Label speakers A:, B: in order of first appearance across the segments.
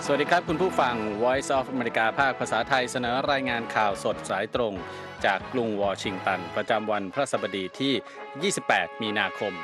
A: สวัสดีครับคุณผู้ฟัง Voice of America ภาคภาษาไทยเสนอรายงานข่าวสดสายตรงจากกรุงวอชิงตันประจำวันพฤหัสบดีที่ 28 มีนาคม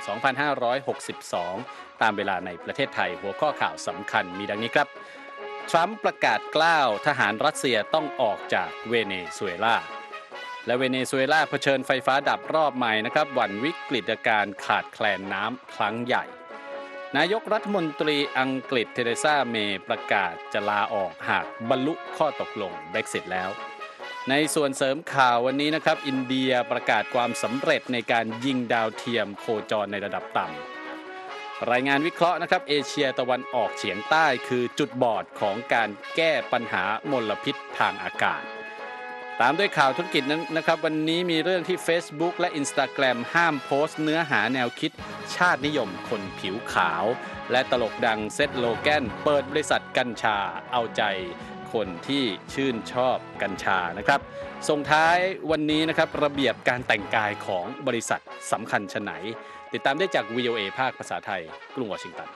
A: 2562 ตามเวลาในประเทศไทยหัวข้อข่าวสำคัญมีดังนี้ครับทรัมป์ประกาศกล้าวทหารรัสเซียต้องออกจากเวเนซุเอลาและเวเนซุเอลาเผชิญไฟฟ้าดับรอบใหม่นะครับหวั่นวิกฤตการณ์ขาดแคลนน้ำครั้งใหญ่นายกรัฐมนตรีอังกฤษเทเรซาเมย์ประกาศจะลาออกหากบรรลุข้อตกลง Brexit แล้วในส่วนเสริมข่าววันนี้นะครับอินเดียประกาศความสำเร็จในการยิงดาวเทียมโคจรในระดับต่ำรายงานวิเคราะห์นะครับเอเชียตะวันออกเฉียงใต้คือจุดบอดของการแก้ปัญหามลพิษทางอากาศตามด้วยข่าวธุรกิจนั้นนะครับวันนี้มีเรื่องที่ Facebook และ Instagram ห้ามโพสต์เนื้อหาแนวคิดชาตินิยมคนผิวขาวและตลกดังเซธโลแกนเปิดบริษัทกัญชาเอาใจคนที่ชื่นชอบกัญชานะครับส่งท้ายวันนี้นะครับระเบียบการแต่งกายของบริษัทสำคัญชะไหนติดตามได้จาก VOA ภาคภาษาไทยกรุงวอชิงตัน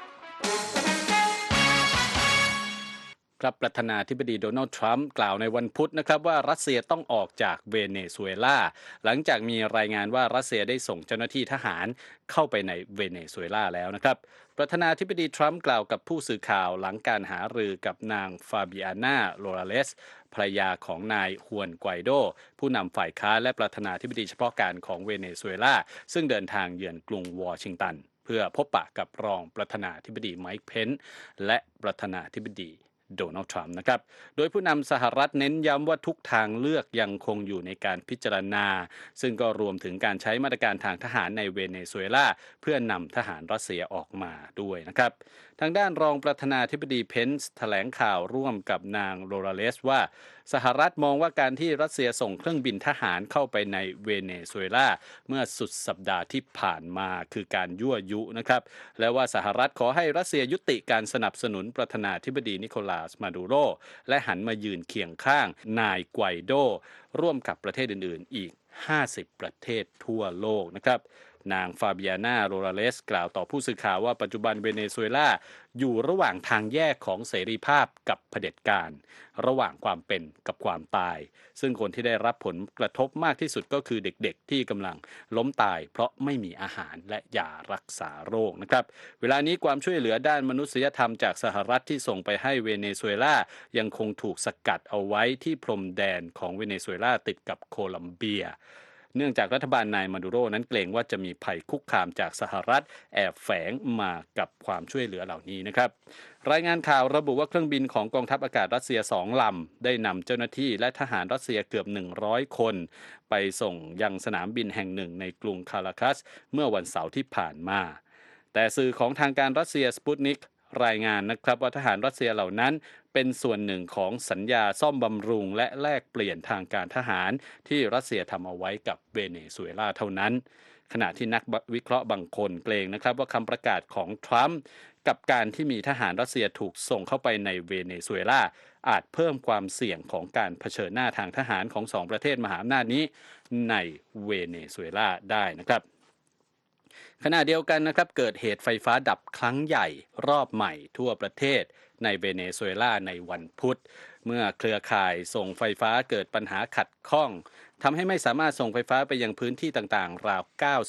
A: ครับประธานาธิบดีโดนัลด์ทรัมป์กล่าวในวันพุธนะครับว่ารัสเซียต้องออกจากเวเนซุเอลาหลังจากมีรายงานว่ารัสเซียได้ส่งเจ้าหน้าที่ทหารเข้าไปในเวเนซุเอลาแล้วนะครับประธานาธิบดีทรัมป์กล่าวกับผู้สื่อข่าวหลังการหารือกับนางฟาบิอาน่าโรราเลสภรรยาของนายฮวนไกวโดผู้นำฝ่ายค้านและประธานาธิบดีเฉพาะการของเวเนซุเอลาซึ่งเดินทางเยือนกรุงวอชิงตันเพื่อพบปะกับรองประธานาธิบดีไมค์เพนซ์และประธานาธิบดีโดนัลด์ทรัมป์นะครับโดยผู้นำสหรัฐเน้นย้ำว่าทุกทางเลือกยังคงอยู่ในการพิจารณาซึ่งก็รวมถึงการใช้มาตรการทางทหารในเวเนซุเอลาเพื่อนำทหารรัสเซียออกมาด้วยนะครับทางด้านรองประธานาธิบดีเพนซ์แถลงข่าวร่วมกับนางโรราเลสว่าสหรัฐมองว่าการที่รัสเซียส่งเครื่องบินทหารเข้าไปในเวเนซุเอลาเมื่อสุดสัปดาห์ที่ผ่านมาคือการยั่วยุนะครับและว่าสหรัฐขอให้รัสเซียยุติการสนับสนุนประธานาธิบดีนิโคลัสมาดูโรและหันมายืนเคียงข้างนายไกวโดร่วมกับประเทศอื่นๆอีก50ประเทศทั่วโลกนะครับนางฟาเบียนาโรราเลสกล่าวต่อผู้สื่อข่าวว่าปัจจุบันเวเนซุเอลาอยู่ระหว่างทางแยกของเสรีภาพกับเผด็จการระหว่างความเป็นกับความตายซึ่งคนที่ได้รับผลกระทบมากที่สุดก็คือเด็กๆที่กำลังล้มตายเพราะไม่มีอาหารและยารักษาโรคนะครับเวลานี้ความช่วยเหลือด้านมนุษยธรรมจากสหรัฐที่ส่งไปให้เวเนซุเอลายังคงถูกสกัดเอาไว้ที่พรมแดนของเวเนซุเอลาติดกับโคลัมเบียเนื่องจากรัฐบาลนายมาดูโรนั้นเกรงว่าจะมีภัยคุกคามจากสหรัฐแอบแฝงมากับความช่วยเหลือเหล่านี้นะครับรายงานข่าวระบุว่าเครื่องบินของกองทัพอากาศรัสเซีย2ลำได้นำเจ้าหน้าที่และทหารรัสเซียเกือบ100คนไปส่งยังสนามบินแห่งหนึ่งในกรุงคาราคัสเมื่อวันเสาร์ที่ผ่านมาแต่สื่อของทางการรัสเซียสปุตนิกรายงานนะครับว่าทหารรัสเซียเหล่านั้นเป็นส่วนหนึ่งของสัญญาซ่อมบำรุงและแลกเปลี่ยนทางการทหารที่รัสเซียทำเอาไว้กับเวเนซุเอลาเท่านั้นขณะที่นักวิเคราะห์บางคนเกรงนะครับว่าคำประกาศของทรัมป์กับการที่มีทหารรัสเซียถูกส่งเข้าไปในเวเนซุเอลาอาจเพิ่มความเสี่ยงของการเผชิญหน้าทางทหารของ2ประเทศมหาอำนาจนี้ในเวเนซุเอลาได้นะครับขณะเดียวกันนะครับเกิดเหตุไฟฟ้าดับครั้งใหญ่รอบใหม่ทั่วประเทศในเวเนซุเอลาในวันพุธเมื่อเครือข่ายส่งไฟฟ้าเกิดปัญหาขัดข้องทำให้ไม่สามารถส่งไฟฟ้าไปยังพื้นที่ต่างๆราว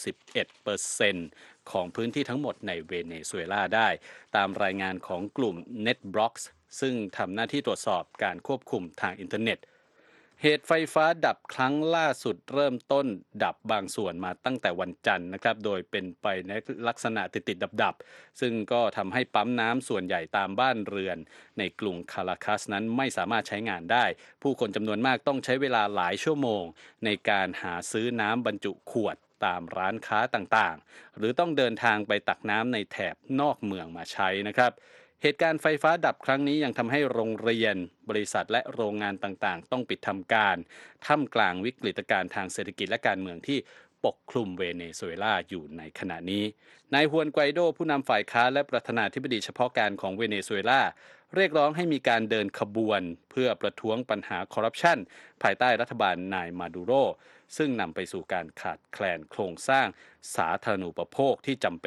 A: 91% ของพื้นที่ทั้งหมดในเวเนซุเอลาได้ตามรายงานของกลุ่ม NetBlocks ซึ่งทำหน้าที่ตรวจสอบการควบคุมทางอินเทอร์เน็ตเหตุไฟฟ้าดับครั้งล่าสุดเริ่มต้นดับบางส่วนมาตั้งแต่วันจันทร์นะครับโดยเป็นไปในลักษณะติดๆดับๆซึ่งก็ทำให้ปั๊มน้ำส่วนใหญ่ตามบ้านเรือนในกรุงคาราคัสนั้นไม่สามารถใช้งานได้ผู้คนจำนวนมากต้องใช้เวลาหลายชั่วโมงในการหาซื้อน้ำบรรจุขวดตามร้านค้าต่างๆหรือต้องเดินทางไปตักน้ำในแถบนอกเมืองมาใช้นะครับเหตุการณ์ไฟฟ้าดับครั้งนี้ยังทำให้โรงเรียนบริษัทและโรงงานต่างๆต้องปิดทำการท่ามกลางวิกฤตการณ์ทางเศรษฐกิจและการเมืองที่ปกคลุมเวเนซุเอลาอยู่ในขณะนี้นายฮวนไกวโดผู้นำฝ่ายค้านและประธานาธิบดีเฉพาะการของเวเนซุเอลาเรียกร้องให้มีการเดินขบวนเพื่อประท้วงปัญหาคอร์รัปชันภายใต้รัฐบาลนายมาดูโรซึ่งนำไปสู่การขาดแคลนโครงสร้างสาธารณูปโภคที่จำเป็น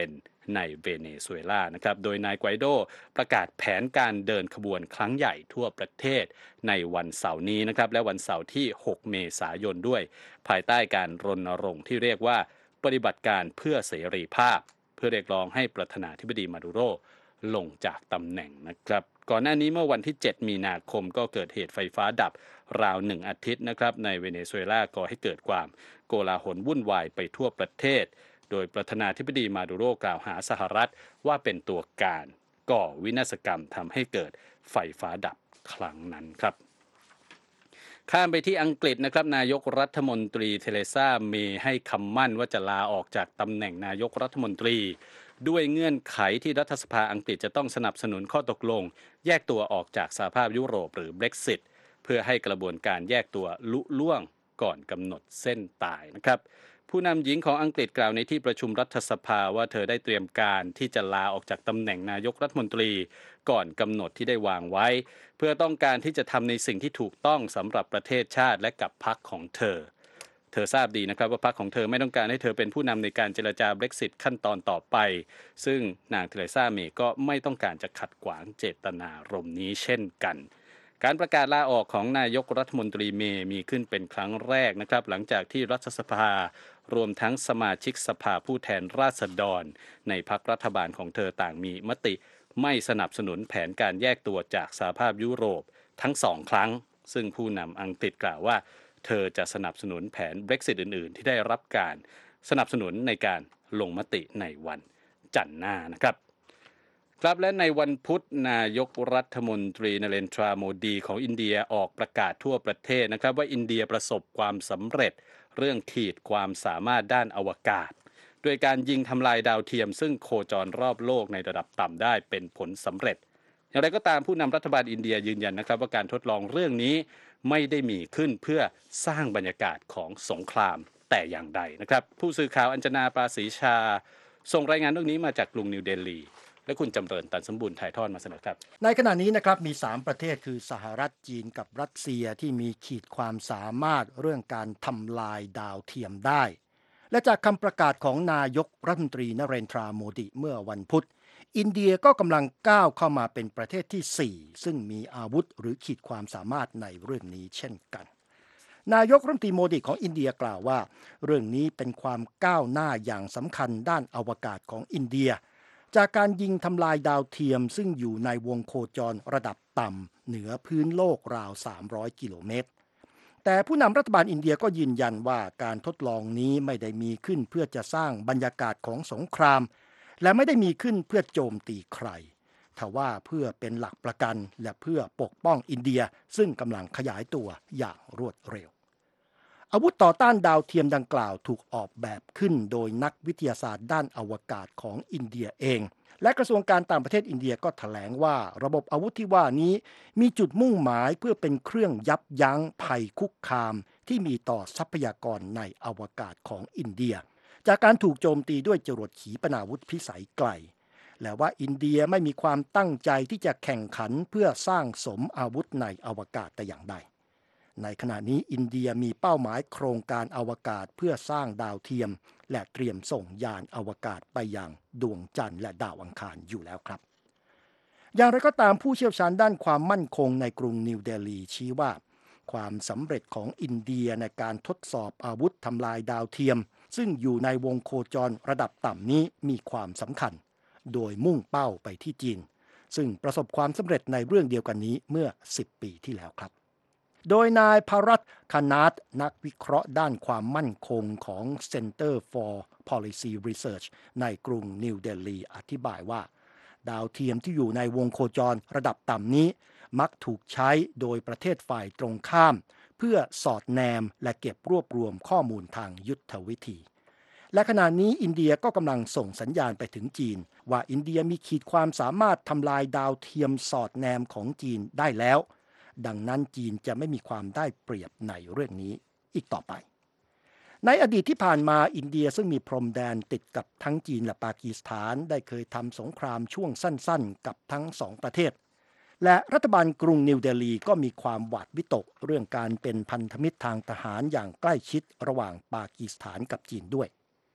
A: ในเวเนซุเอลานะครับโดยนายไกวโดประกาศแผนการเดินขบวนครั้งใหญ่ทั่วประเทศในวันเสาร์นี้นะครับและวันเสาร์ที่ 6 เมษายนด้วยภายใต้การรณรงค์ที่เรียกว่าปฏิบัติการเพื่อเสรีภาพเพื่อเรียกร้องให้ประธานาธิบดีมาดูโรลงจากตำแหน่งนะครับก่อนหน้านี้เมื่อวันที่ 7 มีนาคมก็เกิดเหตุไฟฟ้าดับราว1 อาทิตย์นะครับในเวเนซุเอลาก่อให้เกิดความโกลาหลวุ่นวายไปทั่วประเทศโดยประธานาธิบดีมาดูโรกล่าวหาสหรัฐว่าเป็นตัวการก่อวินาศกรรมทำให้เกิดไฟฟ้าดับครั้งนั้นครับข้ามไปที่อังกฤษนะครับนายกรัฐมนตรีเทเรซาเมย์ให้คำมั่นว่าจะลาออกจากตำแหน่งนายกรัฐมนตรีด้วยเงื่อนไขที่รัฐสภาอังกฤษจะต้องสนับสนุนข้อตกลงแยกตัวออกจากสหภาพยุโรปหรือ Brexit เพื่อให้กระบวนการแยกตัวลุล่วงก่อนกำหนดเส้นตายนะครับผู้นำหญิงของอังกฤษกล่าวในที่ประชุมรัฐสภาว่าเธอได้เตรียมการที่จะลาออกจากตำแหน่งนายกรัฐมนตรีก่อนกำหนดที่ได้วางไว้เพื่อต้องการที่จะทำในสิ่งที่ถูกต้องสำหรับประเทศชาติและกับพรรคของเธอทราบดีนะครับว่าพรรคของเธอไม่ต้องการให้เธอเป็นผู้นำในการเจรจา Brexit ขั้นตอนต่อไปซึ่งนางเทเรซาเมย์ก็ไม่ต้องการจะขัดขวางเจตนารมณ์นี้เช่นกันการประกาศลาออกของนายกรัฐมนตรีเมย์มีขึ้นเป็นครั้งแรกนะครับหลังจากที่รัฐสภารวมทั้งสมาชิกสภาผู้แทนราษฎรในพรรครัฐบาลของเธอต่างมีมติไม่สนับสนุนแผนการแยกตัวจากสหภาพยุโรปทั้งสองครั้งซึ่งผู้นำอังกฤษกล่าวว่าเธอจะสนับสนุนแผน Brexit อื่นๆที่ได้รับการสนับสนุนในการลงมติในวันจันทร์หน้านะครับครับและในวันพุธนายกรัฐมนตรีนเรนทราโมดีของอินเดียออกประกาศทั่วประเทศนะครับว่าอินเดียประสบความสำเร็จเรื่องขีดความสามารถด้านอวกาศโดยการยิงทำลายดาวเทียมซึ่งโคจรรอบโลกในระดับต่ำได้เป็นผลสำเร็จอย่างไรก็ตามผู้นำรัฐบาลอินเดียยืนยันนะครับว่าการทดลองเรื่องนี้ไม่ได้มีขึ้นเพื่อสร้างบรรยากาศของสงครามแต่อย่างใดนะครับผู้สื่อข่าวอัญชนาปราศรีชาส่งรายงานเรื่องนี้มาจากกรุงนิวเดลีและคุณจำเริญตันสมบูรณ์ถ่ายทอดมาเสนอครับ
B: ในขณะนี้นะครับมี3ประเทศคือสหรัฐจีนกับรัสเซียที่มีขีดความสามารถเรื่องการทำลายดาวเทียมได้และจากคำประกาศของนายกรัฐมนตรีนเรนทราโมดีเมื่อวันพุธอินเดียก็กำลังก้าวเข้ามาเป็นประเทศที่4ซึ่งมีอาวุธหรือขีดความสามารถในเรื่องนี้เช่นกันนายกรัฐมนตรีโมดีของอินเดียกล่าวว่าเรื่องนี้เป็นความก้าวหน้าอย่างสำคัญด้านอวกาศของอินเดียจากการยิงทำลายดาวเทียมซึ่งอยู่ในวงโคจรระดับต่ำเหนือพื้นโลกราว300 กิโลเมตรแต่ผู้นำรัฐบาลอินเดียก็ยืนยันว่าการทดลองนี้ไม่ได้มีขึ้นเพื่อจะสร้างบรรยากาศของสงครามและไม่ได้มีขึ้นเพื่อโจมตีใครทว่าเพื่อเป็นหลักประกันและเพื่อปกป้องอินเดียซึ่งกำลังขยายตัวอย่างรวดเร็วอาวุธต่อต้านดาวเทียมดังกล่าวถูกออกแบบขึ้นโดยนักวิทยาศาสตร์ด้านอวกาศของอินเดียเองและกระทรวงการต่างประเทศอินเดียก็แถลงว่าระบบอาวุธที่ว่านี้มีจุดมุ่งหมายเพื่อเป็นเครื่องยับยั้งภัยคุกคามที่มีต่อทรัพยากรในอวกาศของอินเดียจากการถูกโจมตีด้วยจรวดขีปนาวุธพิสัยไกลและว่าอินเดียไม่มีความตั้งใจที่จะแข่งขันเพื่อสร้างสมอาวุธในอวกาศแต่อย่างใดในขณะนี้อินเดียมีเป้าหมายโครงการอวกาศเพื่อสร้างดาวเทียมและเตรียมส่งยานอวกาศไปยังดวงจันทร์และดาวอังคารอยู่แล้วครับอย่างไรก็ตามผู้เชี่ยวชาญด้านความมั่นคงในกรุงนิวเดลีชี้ว่าความสำเร็จของอินเดียในการทดสอบอาวุธทำลายดาวเทียมซึ่งอยู่ในวงโคจรระดับต่ำนี้มีความสำคัญโดยมุ่งเป้าไปที่จีนซึ่งประสบความสำเร็จในเรื่องเดียวกันนี้เมื่อ10 ปีที่แล้วครับโดยนายภรัตน์ คณาตนักวิเคราะห์ด้านความมั่นคงของ Center for Policy Research ในกรุงนิวเดลีอธิบายว่าดาวเทียมที่อยู่ในวงโคจรระดับต่ำนี้มักถูกใช้โดยประเทศฝ่ายตรงข้ามเพื่อสอดแนมและเก็บรวบรวมข้อมูลทางยุทธวิธีและขณะนี้อินเดียก็กำลังส่งสัญญาณไปถึงจีนว่าอินเดียมีขีดความสามารถทำลายดาวเทียมสอดแนมของจีนได้แล้วดังนั้นจีนจะไม่มีความได้เปรียบในเรื่องนี้อีกต่อไปในอดีตที่ผ่านมาอินเดียซึ่งมีพรมแดนติดกับทั้งจีนและปากีสถานได้เคยทำสงครามช่วงสั้นๆกับทั้งสองประเทศและรัฐบาลกรุงนิวเดลีก็มีความหวาดวิตกเรื่องการเป็นพันธมิตรทางทหารอย่างใกล้ชิดระหว่างปากีสถานกับจีนด้วย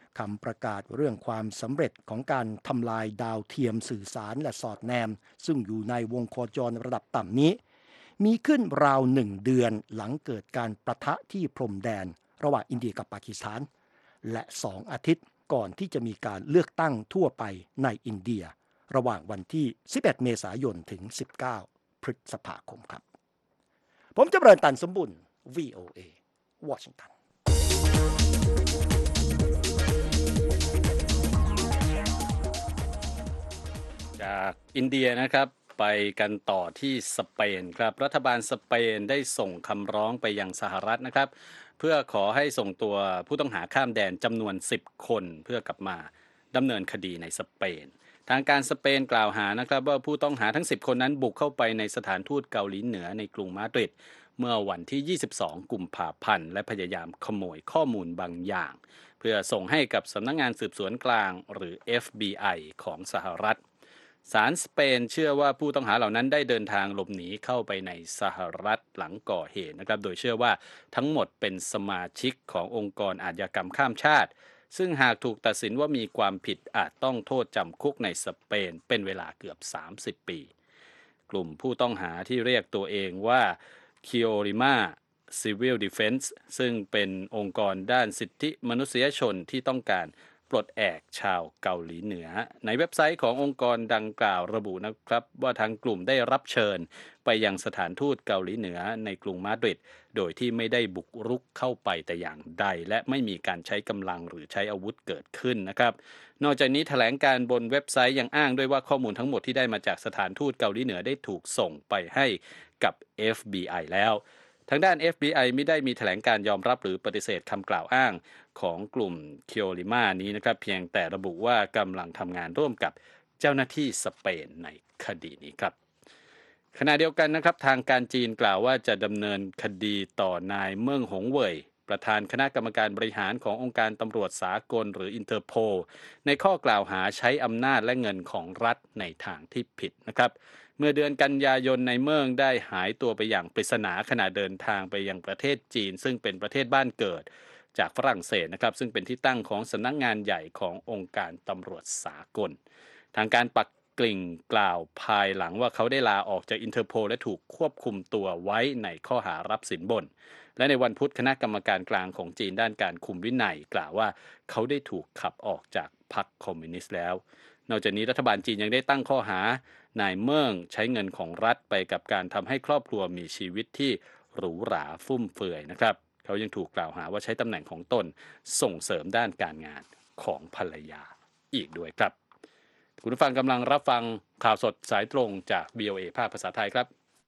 B: คำประกาศเรื่องความสำเร็จของการทำลายดาวเทียมสื่อสารและสอดแนมซึ่งอยู่ในวงโคจรระดับต่ำนี้มีขึ้นราว1 เดือนหลังเกิดการประทะที่พรมแดนระหว่างอินเดียกับปากีสถานและ2 อาทิตย์ก่อนที่จะมีการเลือกตั้งทั่วไปในอินเดียระหว่างวันที่11 เมษายนถึง19 พฤษภาคมครับผมจำเริญตันสมบุญ VOA วอชิงตัน
A: จากอินเดียนะครับไปกันต่อที่สเปนครับรัฐบาลสเปนได้ส่งคำร้องไปยังสหรัฐนะครับเพื่อขอให้ส่งตัวผู้ต้องหาข้ามแดนจำนวน10 คนเพื่อกลับมาดำเนินคดีในสเปนทางการสเปนกล่าวหานะครับว่าผู้ต้องหาทั้ง10 คนนั้นบุกเข้าไปในสถานทูตเกาหลีเหนือในกรุงมาดริดเมื่อวันที่22 กุมภาพันธ์และพยายามขโมยข้อมูลบางอย่างเพื่อส่งให้กับสำนักงานสืบสวนกลางหรือ FBI ของสหรัฐศาลสเปนเชื่อว่าผู้ต้องหาเหล่านั้นได้เดินทางหลบหนีเข้าไปในสหรัฐหลังก่อเหตุนะครับโดยเชื่อว่าทั้งหมดเป็นสมาชิกขององค์กรอาชญากรรมข้ามชาติซึ่งหากถูกตัดสินว่ามีความผิดอาจต้องโทษจำคุกในสเปนเป็นเวลาเกือบ30 ปีกลุ่มผู้ต้องหาที่เรียกตัวเองว่าคิโอริมา Civil Defense ซึ่งเป็นองค์กรด้านสิทธิมนุษยชนที่ต้องการปลดแอกชาวเกาหลีเหนือในเว็บไซต์ขององค์กรดังกล่าวระบุนะครับว่าทางกลุ่มได้รับเชิญไปยังสถานทูตเกาหลีเหนือในกรุงมาดริดโดยที่ไม่ได้บุกรุกเข้าไปแต่อย่างใดและไม่มีการใช้กำลังหรือใช้อาวุธเกิดขึ้นนะครับนอกจากนี้แถลงการบนเว็บไซต์ยังอ้างด้วยว่าข้อมูลทั้งหมดที่ได้มาจากสถานทูตเกาหลีเหนือได้ถูกส่งไปให้กับ FBI แล้วทางด้าน FBI ไม่ได้มีแถลงการยอมรับหรือปฏิเสธคำกล่าวอ้างของกลุ่มคิโอริมานี้นะครับเพียงแต่ระบุว่ากำลังทำงานร่วมกับเจ้าหน้าที่สเปนในคดีนี้ครับขณะเดียวกันนะครับทางการจีนกล่าวว่าจะดำเนินคดีต่อนายเมิ่งหงเว่ยประธานคณะกรรมการบริหารขององค์การตำรวจสากลหรืออินเตอร์โพลในข้อกล่าวหาใช้อำนาจและเงินของรัฐในทางที่ผิดนะครับเมื่อเดือนกันยายนในเมิ่งได้หายตัวไปอย่างปริศนาขณะเดินทางไปยังประเทศจีนซึ่งเป็นประเทศบ้านเกิดจากฝรั่งเศสนะครับซึ่งเป็นที่ตั้งของสำนักงานใหญ่ขององค์การตำรวจสากลทางการปักกิ่งกล่าวภายหลังว่าเขาได้ลาออกจากอินเตอร์โพลและถูกควบคุมตัวไว้ในข้อหารับสินบนและในวันพุธคณะกรรมการกลางของจีนด้านการคุมวินัยกล่าวว่าเขาได้ถูกขับออกจากพรรคคอมมิวนิสต์แล้วนอกจากนี้รัฐบาลจีนยังได้ตั้งข้อหานายเมิ่งใช้เงินของรัฐไปกับการทำให้ครอบครัวมีชีวิตที่หรูหราฟุ่มเฟือยนะครับเขายังถูกกล่าวหาว่าใช้ตำแหน่งของตนส่งเสริมด้านการงานของภรรยาอีกด้วยครับคุณผู้ฟังกำลังรับฟังข่าวสดสายตรงจาก VOA ภาคภาษาไทยครับ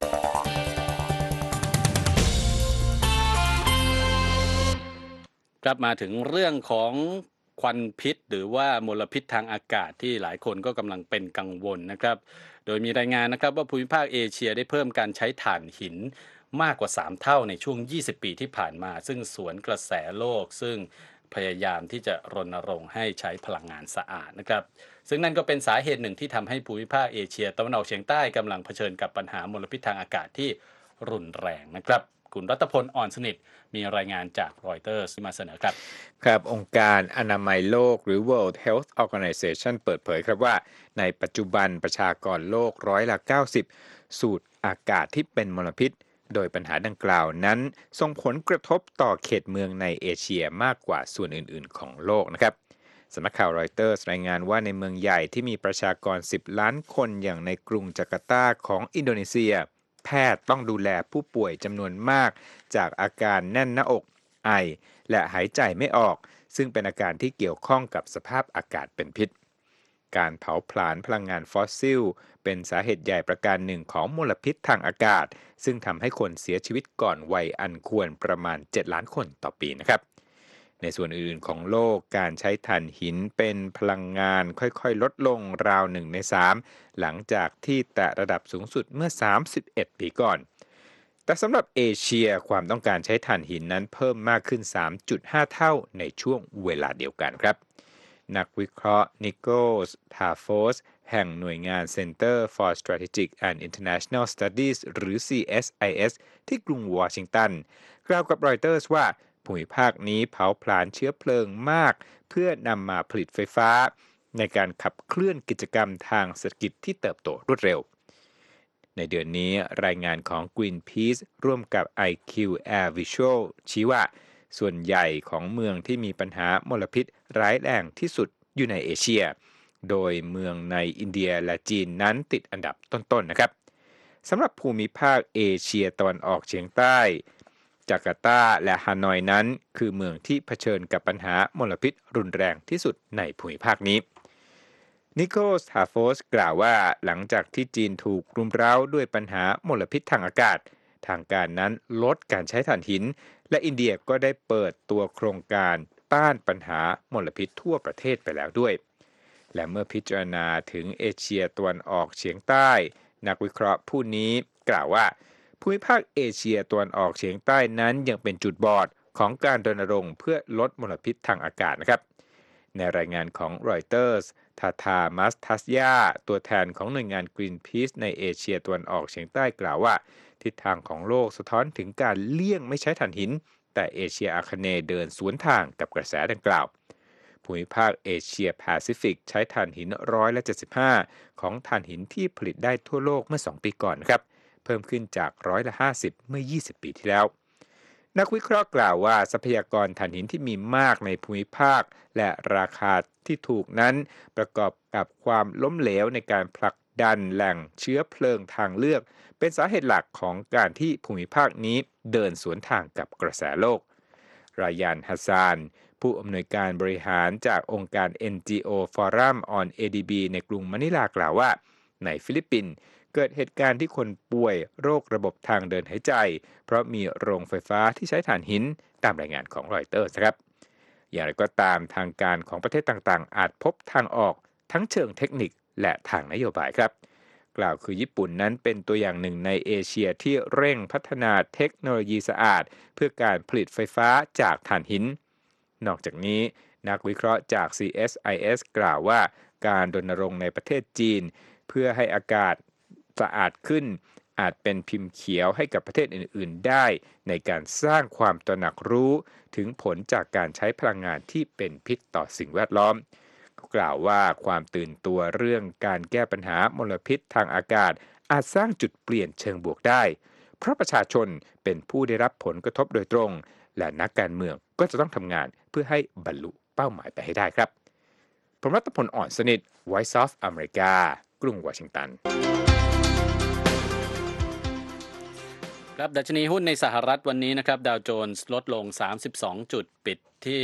A: กลับมาถึงเรื่องของควันพิษหรือว่ามลพิษทางอากาศที่หลายคนก็กำลังเป็นกังวลนะครับโดยมีรายงานนะครับว่าภูมิภาคเอเชียได้เพิ่มการใช้ถ่านหินมากกว่า3 เท่าในช่วง20 ปีที่ผ่านมาซึ่งสวนกระแสโลกซึ่งพยายามที่จะรณรงค์ให้ใช้พลังงานสะอาดนะครับซึ่งนั่นก็เป็นสาเหตุหนึ่งที่ทำให้ภูมิภาคเอเชียตะวันออกเฉียงใต้กำลังเผชิญกับปัญหามลพิษทางอากาศที่รุนแรงนะครับคุณรัตพล อ่อนสนิทมีรายงานจากรอยเตอร์สมาเสนอครับ
C: ครับองค์การอนามัยโลกหรือ World Health Organization เปิดเผยครับว่าในปัจจุบันประชากรโลก90%สูดอากาศที่เป็นมลพิษโดยปัญหาดังกล่าวนั้นส่งผลกระทบต่อเขตเมืองในเอเชียมากกว่าส่วนอื่นๆของโลกนะครับสำนักข่าวรอยเตอร์รายงานว่าในเมืองใหญ่ที่มีประชากร10 ล้านคนอย่างในกรุงจาการ์ตาของอินโดนีเซียแพทย์ต้องดูแลผู้ป่วยจำนวนมากจากอาการแน่นหน้าอกไอและหายใจไม่ออกซึ่งเป็นอาการที่เกี่ยวข้องกับสภาพอากาศเป็นพิษการเผาผลาญพลังงานฟอสซิลเป็นสาเหตุใหญ่ประการหนึ่งของมลพิษทางอากาศซึ่งทำให้คนเสียชีวิตก่อนวัยอันควรประมาณ7 ล้านคนต่อปีนะครับในส่วนอื่นๆของโลกการใช้ถ่านหินเป็นพลังงานค่อยๆลดลงราว1 ใน 3หลังจากที่แตะระดับสูงสุดเมื่อ31 ปีก่อนแต่สำหรับเอเชียความต้องการใช้ถ่านหินนั้นเพิ่มมากขึ้น 3.5 เท่าในช่วงเวลาเดียวกันครับนักวิเคราะห์นิโคลส์ ทาโฟสแห่งหน่วยงาน Center for Strategic and International Studies หรือ CSIS ที่กรุงวอชิงตันกล่าวกับรอยเตอร์สว่าภูมิภาคนี้เผาผลาญเชื้อเพลิงมากเพื่อนำมาผลิตไฟฟ้าในการขับเคลื่อนกิจกรรมทางเศรษฐกิจที่เติบโตรวดเร็วในเดือนนี้รายงานของ Greenpeace ร่วมกับ IQ Air Visual ชี้ว่าส่วนใหญ่ของเมืองที่มีปัญหามลพิษร้ายแรงที่สุดอยู่ในเอเชียโดยเมืองในอินเดียและจีนนั้นติดอันดับต้นๆนะครับสำหรับภูมิภาคเอเชียตะวันออกเฉียงใต้จาการ์ตาและฮานอยนั้นคือเมืองที่เผชิญกับปัญหามลพิษรุนแรงที่สุดในภูมิภาคนี้นิโคล ทาโฟสกล่าวว่าหลังจากที่จีนถูกรุมเร้าด้วยปัญหามลพิษทางอากาศทางการนั้นลดการใช้ถ่านหินและอินเดียก็ได้เปิดตัวโครงการต้านปัญหามลพิษทั่วประเทศไปแล้วด้วยและเมื่อพิจารณาถึงเอเชียตะวันออกเฉียงใต้นักวิเคราะห์ผู้นี้กล่าวว่าภูมิภาคเอเชียตะวันออกเฉียงใต้นั้นยังเป็นจุดบอดของการรณรงค์เพื่อลดมลพิษทางอากาศนะครับในรายงานของรอยเตอร์สทาทามัสทัสยาตัวแทนของหน่วยงาน Greenpeace ในเอเชียตะวันออกเฉียงใต้กล่าวว่าทิศทางของโลกสะท้อนถึงการเลี่ยงไม่ใช้ถ่านหินแต่เอเชียอาคเนย์เดินสวนทางกับกระแสดังกล่าวภูมิภาคเอเชียแปซิฟิกใช้ถ่านหิน175%ของถ่านหินที่ผลิตได้ทั่วโลกเมื่อ2ปีก่อนครับเพิ่มขึ้นจาก50%เมื่อ20ปีที่แล้วนักวิเคราะห์กล่าวว่าทรัพยากรถ่านหินที่มีมากในภูมิภาคและราคาที่ถูกนั้นประกอบกับความล้มเหลวในการผลักดันแหล่งเชื้อเพลิงทางเลือกเป็นสาเหตุหลักของการที่ภูมิภาคนี้เดินสวนทางกับกระแสโลกรายานฮัสซานผู้อำนวยการบริหารจากองค์การ NGO Forum on ADB ในกรุงมะนิลากล่าวว่าในฟิลิปปินส์เกิดเหตุการณ์ที่คนป่วยโรคระบบทางเดินหายใจเพราะมีโรงไฟฟ้าที่ใช้ถ่านหินตามรายงานของรอยเตอร์สครับอย่างไรก็ตามทางการของประเทศต่างๆอาจพบทางออกทั้งเชิงเทคนิคและทางนโยบายครับกล่าวคือญี่ปุ่นนั้นเป็นตัวอย่างหนึ่งในเอเชียที่เร่งพัฒนาเทคโนโลยีสะอาดเพื่อการผลิตไฟฟ้าจากถ่านหินนอกจากนี้นักวิเคราะห์จาก CSIS กล่าวว่าการรณรงค์ในประเทศจีนเพื่อให้อากาศสะอาดขึ้นอาจเป็นพิมพ์เขียวให้กับประเทศอื่นๆได้ในการสร้างความตระหนักรู้ถึงผลจากการใช้พลังงานที่เป็นพิษต่อสิ่งแวดล้อมกล่าวว่าความตื่นตัวเรื่องการแก้ปัญหามลพิษทางอากาศอาจสร้างจุดเปลี่ยนเชิงบวกได้เพราะประชาชนเป็นผู้ได้รับผลกระทบโดยตรงและนักการเมืองก็จะต้องทำงานเพื่อให้บรรลุเป้าหมายไปให้ได้ครับผมรัตพล อ่อนสนิท Voice of America กรุงวอชิงตัน
A: ครับดัชนีหุ้นในสหรัฐวันนี้นะครับดาวโจนส์ลดลง32จุดปิดที่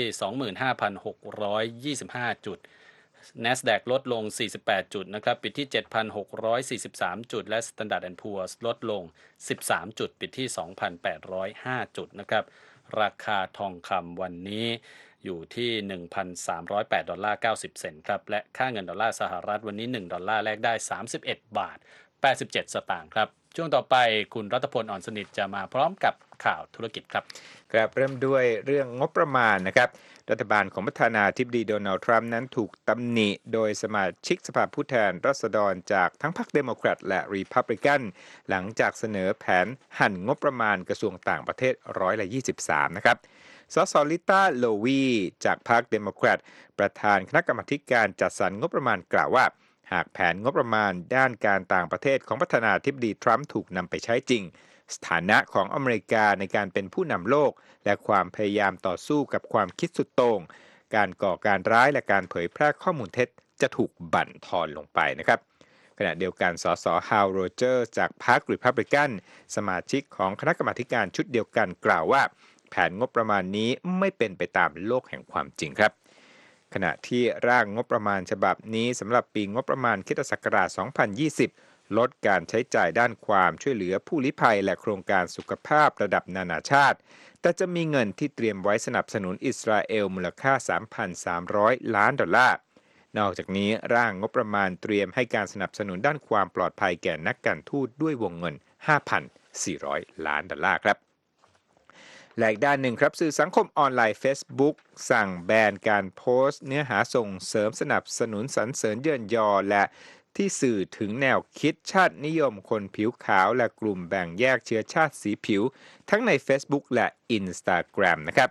A: 25,625 จุด NASDAQ ลดลง48จุดนะครับปิดที่ 7,643 จุดและ Standard & Poor's ลดลง13จุดปิดที่ 2,805 จุดนะครับราคาทองคำวันนี้อยู่ที่ 1,308 ดอลลาร์90 เซนต์ครับและค่าเงินดอลลาร์สหรัฐวันนี้1ดอลลาร์แลกได้31บาท87สตางค์ครับช่วงต่อไปคุณรัตพล อ่อนสนิทจะมาพร้อมกับข่าวธุรกิจครับ
C: ครับเริ่มด้วยเรื่องงบประมาณนะครับรัฐบาลของประธานาธิบดีโดนัลด์ทรัมป์นั้นถูกตำหนิโดยสมาชิกสภาผู้แทนราษฎรจากทั้งพรรคเดโมแครตและรีพับลิกันหลังจากเสนอแผนหั่นงบประมาณกระทรวงต่างประเทศ23%นะครับสสลิต้าโลวีจากพรรคเดโมแครตประธานคณะกรรมาการจัดสรรงบประมาณกล่าวว่าหากแผนงบประมาณด้านการต่างประเทศของประธานาธิบดีทรัมป์ถูกนำไปใช้จริงสถานะของอเมริกาในการเป็นผู้นำโลกและความพยายามต่อสู้กับความคิดสุดโต่งการก่อการร้ายและการเผยแพร่ข้อมูลเท็จจะถูกบั่นทอนลงไปนะครับขณะเดียวกันสสฮาวโรเจอร์จากพรรครีพับลิกันสมาชิกของคณะกรรมาการชุดเดียวกันกล่าวว่าแผนงบประมาณนี้ไม่เป็นไปตามโลกแห่งความจริงครับขณะที่ร่างงบประมาณฉบับนี้สำหรับปีงบประมาณคริสตศักราช 2020 ลดการใช้จ่ายด้านความช่วยเหลือผู้ลี้ภัยและโครงการสุขภาพระดับนานาชาติแต่จะมีเงินที่เตรียมไว้สนับสนุนอิสราเอลมูลค่า 3,300 ล้านดอลลาร์นอกจากนี้ร่างงบประมาณเตรียมให้การสนับสนุนด้านความปลอดภัยแก่นักการทูตด้วยวงเงิน 5,400 ล้านดอลลาร์ครับและอีกด้านหนึ่งครับสื่อสังคมออนไลน์ Facebook สั่งแบนการโพสต์เนื้อหาส่งเสริมสนับสนุนสรรเสริญเยินยอและที่สื่อถึงแนวคิดชาตินิยมคนผิวขาวและกลุ่มแบ่งแยกเชื้อชาติสีผิวทั้งใน Facebook และ Instagram นะครับ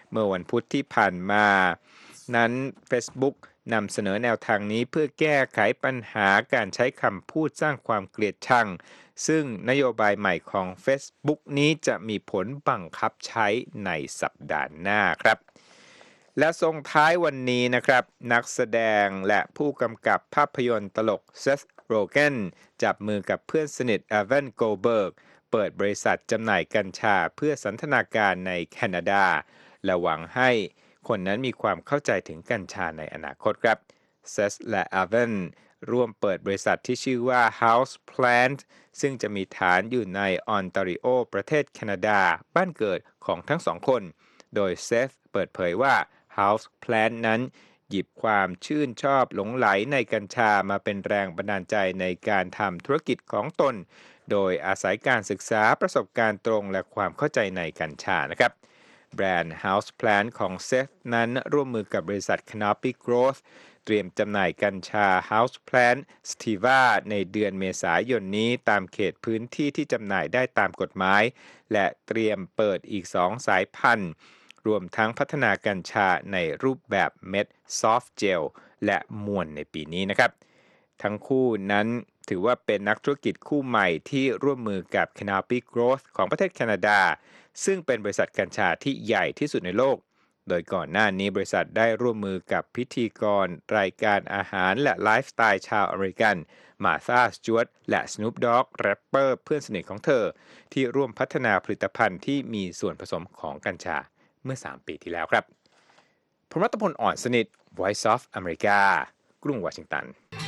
C: เมื่อวันพุธที่ผ่านมานั้น Facebook นำเสนอแนวทางนี้เพื่อแก้ไขปัญหาการใช้คำพูดสร้างความเกลียดชังซึ่งนโยบายใหม่ของ Facebook นี้จะมีผลบังคับใช้ในสัปดาห์หน้าครับและส่งท้ายวันนี้นะครับนักแสดงและผู้กำกับภาพยนตร์ตลกเซธ โรเกนจับมือกับเพื่อนสนิทอีแวนโกลเบิร์กเปิดบริษัทจำหน่ายกัญชาเพื่อสันทนาการในแคนาดาและหวังให้คนนั้นมีความเข้าใจถึงกัญชาในอนาคตครับเซธและอีแวนร่วมเปิดบริษัทที่ชื่อว่า House Plant ซึ่งจะมีฐานอยู่ในออนตาริโอประเทศแคนาดาบ้านเกิดของทั้งสองคนโดยเซธเปิดเผยว่า House Plant นั้นหยิบความชื่นชอบหลงไหลในกัญชามาเป็นแรงบันดาลใจในการทำธุรกิจของตนโดยอาศัยการศึกษาประสบการณ์ตรงและความเข้าใจในกัญชานะครับแบรนด์ House Plant ของเซธนั้นร่วมมือกับบริษัท Canopy Growth เตรียมจำหน่ายกัญชา House Plant Sativa ในเดือนเมษายนนี้ตามเขตพื้นที่ที่จำหน่ายได้ตามกฎหมายและเตรียมเปิดอีก2สายพันธุ์รวมทั้งพัฒนากัญชาในรูปแบบเม็ดซอฟต์เจลและมวลในปีนี้นะครับทั้งคู่นั้นถือว่าเป็นนักธุรกิจคู่ใหม่ที่ร่วมมือกับ Canopy Growth ของประเทศแคนาดาซึ่งเป็นบริษัทกัญชาที่ใหญ่ที่สุดในโลกโดยก่อนหน้านี้บริษัทได้ร่วมมือกับพิธีกรรายการอาหารและไลฟ์สไตล์ชาวอเมริกันมาธา สจ๊วตและ Snoop Dogg แรปเปอร์เพื่อนสนิทของเธอที่ร่วมพัฒนาผลิตภัณฑ์ที่มีส่วนผสมของกัญชาเมื่อ3ปีที่แล้วครับผมรัตพล อ่อนสนิท Voice of America กรุงวอชิงตัน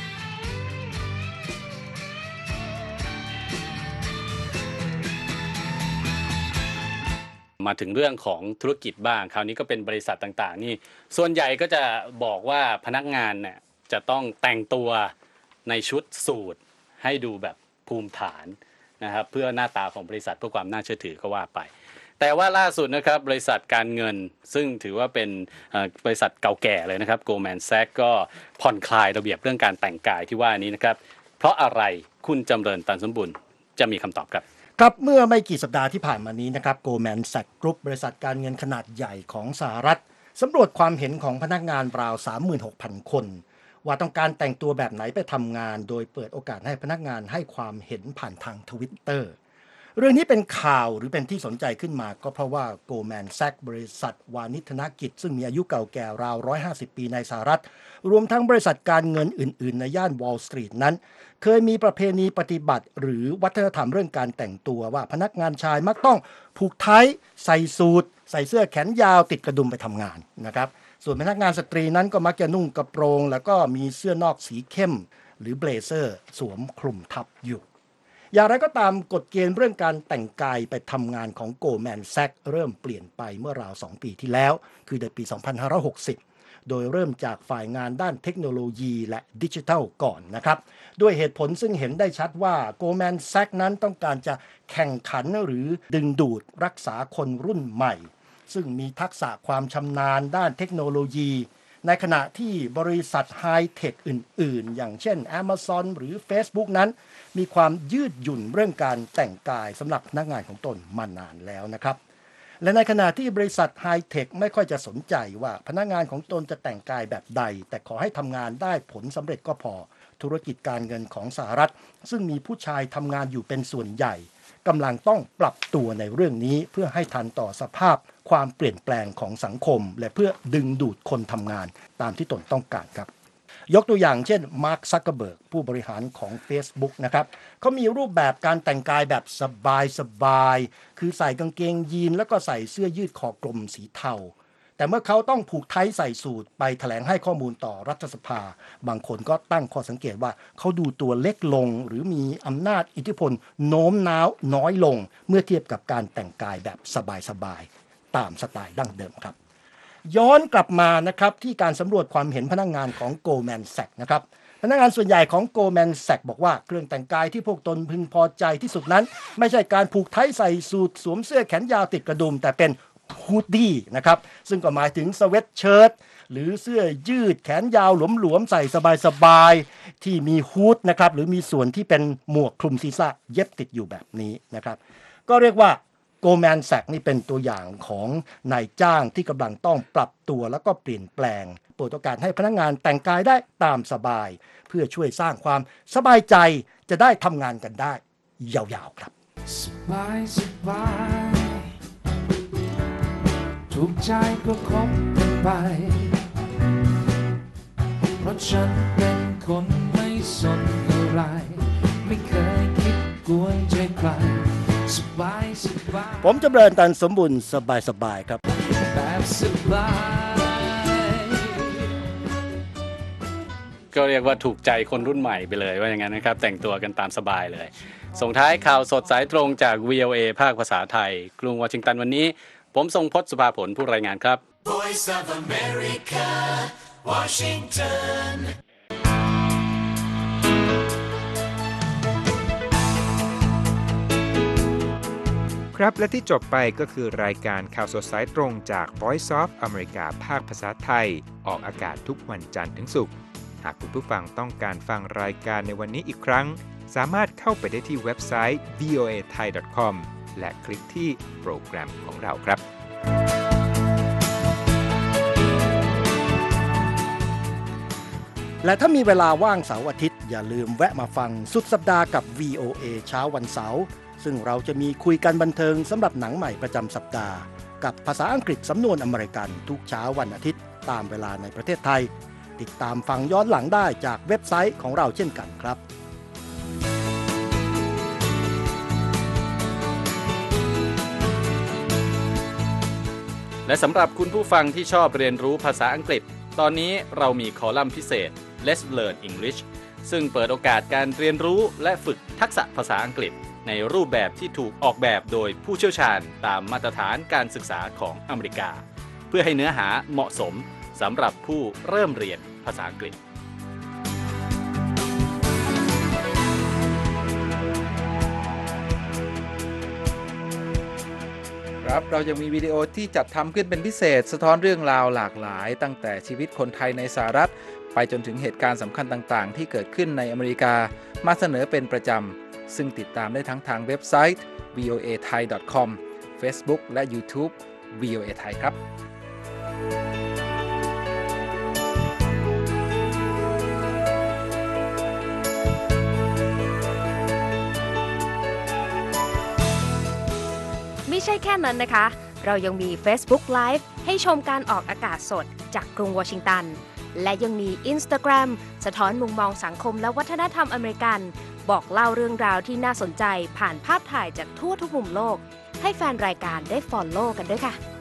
A: มาถึงเรื่องของธุรกิจบ้างคราวนี้ก็เป็นบริษัทต่างๆนี่ส่วนใหญ่ก็จะบอกว่าพนักงานเนี่ยจะต้องแต่งตัวในชุดสูทให้ดูแบบภูมิฐานนะครับเพื่อหน้าตาของบริษัทเพื่อความน่าเชื่อถือก็ว่าไปแต่ว่าล่าสุดนะครับบริษัทการเงินซึ่งถือว่าเป็นบริษัทเก่าแก่เลยนะครับ Goldman Sachs ก็ผ่อนคลายระเบียบเรื่องการแต่งกายที่ว่านี้นะครับเพราะอะไรคุณจำเริญ ตันสมบุญจะมีคำตอบครับ
B: ครับเมื่อไม่กี่สัปดาห์ที่ผ่านมานี้นะครับ Goldman Sachs Group บริษัทการเงินขนาดใหญ่ของสหรัฐสำรวจความเห็นของพนักงานราว 36,000 คนว่าต้องการแต่งตัวแบบไหนไปทำงานโดยเปิดโอกาสให้พนักงานให้ความเห็นผ่านทาง Twitter เรื่องนี้เป็นข่าวหรือเป็นที่สนใจขึ้นมาก็เพราะว่า Goldman Sachs บริษัทวานิชธนกิจซึ่งมีอายุเก่าแก่ราว150 ปีในสหรัฐรวมทั้งบริษัทการเงินอื่นๆในย่าน Wall Street นั้นเคยมีประเพณีปฏิบัติหรือวัฒนธรรมเรื่องการแต่งตัวว่าพนักงานชายมักต้องผูกไทใส่สูทใส่เสื้อแขนยาวติดกระดุมไปทำงานนะครับส่วนพนักงานสตรีนั้นก็มักจะนุ่งกระโปรงแล้วก็มีเสื้อนอกสีเข้มหรือเบลเซอร์สวมคลุมทับอยู่อย่างไรก็ตามกฎเกณฑ์เรื่องการแต่งกายไปทำงานของ Goldman Sachs เริ่มเปลี่ยนไปเมื่อราว2 ปีที่แล้วคือในปี 2560 โดยเริ่มจากฝ่ายงานด้านเทคโนโลยีและดิจิทัลก่อนนะครับด้วยเหตุผลซึ่งเห็นได้ชัดว่า Goldman Sachs นั้นต้องการจะแข่งขันหรือดึงดูดรักษาคนรุ่นใหม่ซึ่งมีทักษะความชำนาญด้านเทคโนโลยีในขณะที่บริษัทไฮเทคอื่นๆอย่างเช่น Amazon หรือ Facebook นั้นมีความยืดหยุ่นเรื่องการแต่งกายสำหรับพนักงานของตนมานานแล้วนะครับและในขณะที่บริษัทไฮเทคไม่ค่อยจะสนใจว่าพนักงานของตนจะแต่งกายแบบใดแต่ขอให้ทำงานได้ผลสำเร็จก็พอธุรกิจการเงินของสหรัฐซึ่งมีผู้ชายทำงานอยู่เป็นส่วนใหญ่กำลังต้องปรับตัวในเรื่องนี้เพื่อให้ทันต่อสภาพความเปลี่ยนแปลงของสังคมและเพื่อดึงดูดคนทำงานตามที่ตนต้องการครับยกตัวอย่างเช่นมาร์ค ซักเคอร์เบิร์กผู้บริหารของ Facebook นะครับเขามีรูปแบบการแต่งกายแบบสบายๆคือใส่กางเกงยีนแล้วก็ใส่เสื้อยืดคอกลมสีเทาแต่เมื่อเขาต้องผูกไทใส่สูทไปแถลงให้ข้อมูลต่อรัฐสภาบางคนก็ตั้งข้อสังเกตว่าเขาดูตัวเล็กลงหรือมีอำนาจอิทธิพลโน้มน้าวน้อยลงเมื่อเทียบกับการแต่งกายแบบสบายๆตามสไตล์ดั้งเดิมครับย้อนกลับมานะครับที่การสำรวจความเห็นพนักงานของ Goldman Sachs นะครับพนักงานส่วนใหญ่ของ Goldman Sachs บอกว่าเครื่องแต่งกายที่พวกตนพึงพอใจที่สุดนั้นไม่ใช่การผูกไทใส่สูทสวมเสื้อแขนยาวติดกระดุมแต่เป็นฮูดดี้นะครับซึ่งก็หมายถึงสเวตเชิ้ตหรือเสื้อยืดแขนยาวหลวมๆใส่สบายๆที่มีฮูดนะครับหรือมีส่วนที่เป็นหมวกคลุมศีรษะเย็บติดอยู่แบบนี้นะครับก็เรียกว่าโกลแมนแซกนี่เป็นตัวอย่างของนายจ้างที่กำลังต้องปรับตัวแล้วก็เปลี่ยนแปลงเปิดโอกาสให้พนักงานแต่งกายได้ตามสบายเพื่อช่วยสร้างความสบายใจจะได้ทำงานกันได้ยาวๆครับ
D: สบายสบายถูกใจก็คบกันไปเพราะฉันเป็นคนไม่สนอะไรไม่เคยคิดกวนใจใครสบายสบาย
B: ผมจำเริญตันสมบุญสบายๆครับ
D: แบบสบาย
A: ก็เรียกว่าถูกใจคนรุ่นใหม่ไปเลยว่าอย่างนั้นนะครับแต่งตัวกันตามสบายเลยส่งท้ายข่าวสดสายตรงจาก VOA ภาคภาษาไทยกรุงวอชิงตันวันนี้ผมทรงพจน์สุภาผลผู้รายงานครับ
E: Voice of America, Washington.
C: ครับและที่จบไปก็คือรายการข่าวสดสายตรงจาก Voice of America ภาคภาษาไทยออกอากาศทุกวันจันทร์ถึงศุกร์หากคุณผู้ฟังต้องการฟังรายการในวันนี้อีกครั้งสามารถเข้าไปได้ที่เว็บไซต์ voathai.com และคลิกที่โปรแกรมของเราครับ
B: และถ้ามีเวลาว่างเสาร์อาทิตย์อย่าลืมแวะมาฟังสุดสัปดาห์กับ VOA เช้าวันเสาร์ซึ่งเราจะมีคุยกันบันเทิงสำหรับหนังใหม่ประจำสัปดาห์กับภาษาอังกฤษสำนวนอเมริกันทุกเช้าวันอาทิตย์ตามเวลาในประเทศไทยติดตามฟังย้อนหลังได้จากเว็บไซต์ของเราเช่นกันครับ
A: และสำหรับคุณผู้ฟังที่ชอบเรียนรู้ภาษาอังกฤษตอนนี้เรามีคอลัมน์พิเศษ Let's Learn English ซึ่งเปิดโอกาสการเรียนรู้และฝึกทักษะภาษาอังกฤษในรูปแบบที่ถูกออกแบบโดยผู้เชี่ยวชาญตามมาตรฐานการศึกษาของอเมริกาเพื่อให้เนื้อหาเหมาะสมสำหรับผู้เริ่มเรียนภาษาอังกฤษ
F: ครับเรายังมีวิดีโอที่จัดทำขึ้นเป็นพิเศษสะท้อนเรื่องราวหลากหลายตั้งแต่ชีวิตคนไทยในสหรัฐไปจนถึงเหตุการณ์สำคัญต่างๆที่เกิดขึ้นในอเมริกามาเสนอเป็นประจำซึ่งติดตามได้ทั้งทางเว็บไซต์ voathai.com Facebook และ YouTube VOA Thai ครับ
G: ไม่ใช่แค่นั้นนะคะ เรายังมี Facebook Live ให้ชมการออกอากาศสดจากกรุงวอชิงตัน และยังมี Instagram สะท้อนมุมมองสังคมและวัฒนธรรมอเมริกัน บอกเล่าเรื่องราวที่น่าสนใจผ่านภาพถ่ายจากทั่วทุกมุมโลก ให้แฟนรายการได้ follow กันด้วยค่ะ